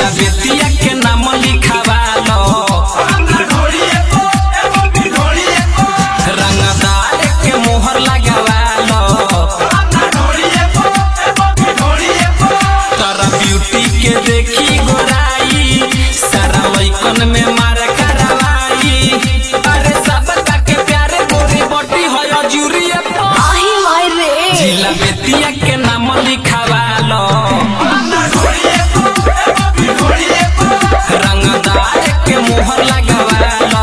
जिला बेतिया के नाम लिखावा लो रंगदार के मोहर लगावा लो तारा ब्यूटी के देखी गोराई सारा लइकन में मार करवाई अरे सब के प्यारे गोरी बॉडी होय जूरिए आही माय रे जिला बेतिया के नाम लिखावा लो रंगदार के मोहर लगावा लो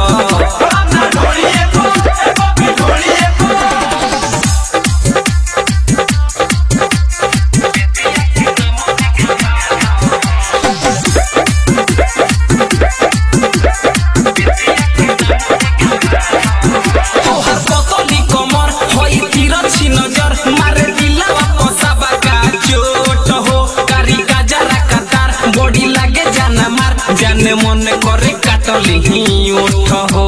जाने मन करे काटली ओठ हो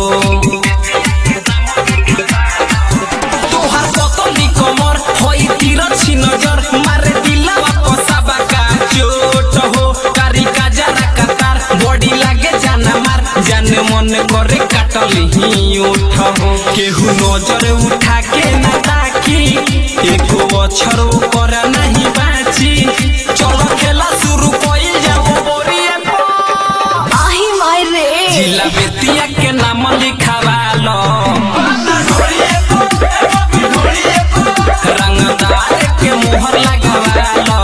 तोहार पतली कमर होई तिरछी नजर मारे दिलवा पसाबा का चोट हो कारी काजरा कतार बॉडी लागे जाना मार जाने मन करे काटली ओठ हो केहू नजर उठा के ना ताकी एको अक्षर ऊपर नहीं बाची चलो खेला शुरू कइल जाओ जिला बेतिया के नाम लिखावा लो रंगदार के मोहर लगावा लो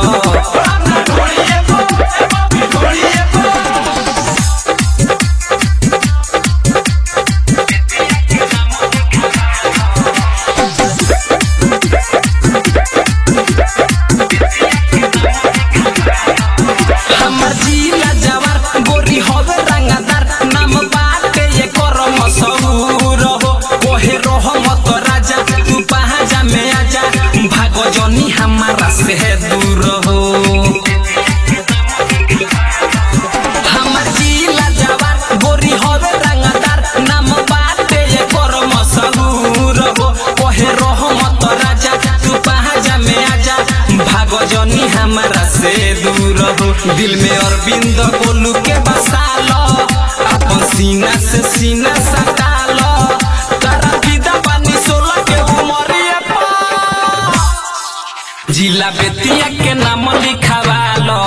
हमर जिला जवार गोरी होवे रंगदार नाम बाटे ये करम सहूर हो कोहे रहमत राजा तू पहाजा में आजा भागो जनी हमारा से दूर हो हमर जिला जवार गोरी होवे रंगदार नाम बाटे ये करम सहूर हो कोहे रहमत राजा तू पहाजा में आजा भागो जनी हमारा से दूर हो दिल में अरविंद गोलू के बसा लो अपन सीना से सीना सटा लो तारा विदा पानी 16 के उमरिए जिला बेतिया के नाम लिखावा लो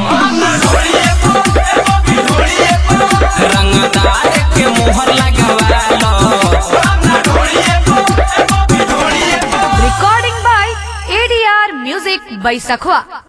रंगदार के मोहर लगावा लो recording by ADR Music by Sakhwa।